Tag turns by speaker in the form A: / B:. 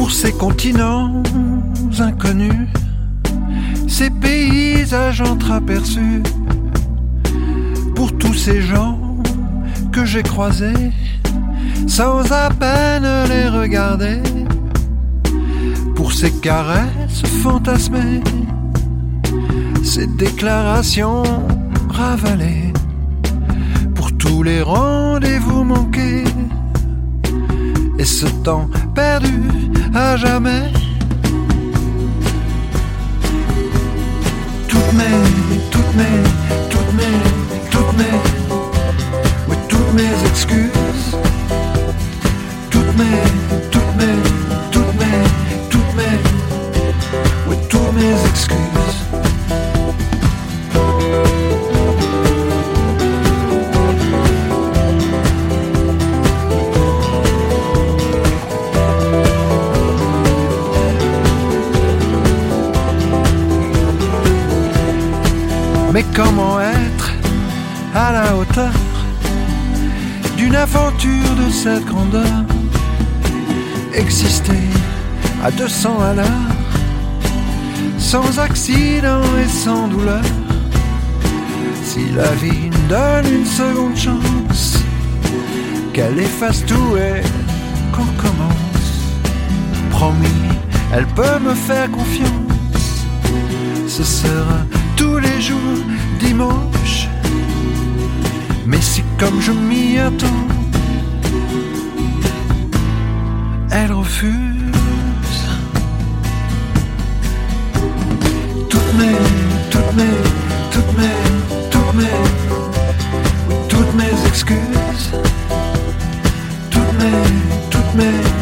A: Pour ces continents inconnus, ces paysages entreaperçus, pour tous ces gens que j'ai croisés sans à peine les regarder, pour ces caresses fantasmées, ces déclarations ravalées, pour tous les rendez-vous manqués et ce temps perdu à jamais. Toutes mes excuses, toutes mes excuses. Mais comment être à la hauteur d'une aventure de cette grandeur? Exister à 200 à l'heure, sans accident et sans douleur. Si la vie me donne une seconde chance, qu'elle efface tout et qu'on commence. Promis, elle peut me faire confiance. Ce sera tous les jours dimanche. Mais si comme je m'y attends, elle refuse. Toutes mes excuses, toutes mes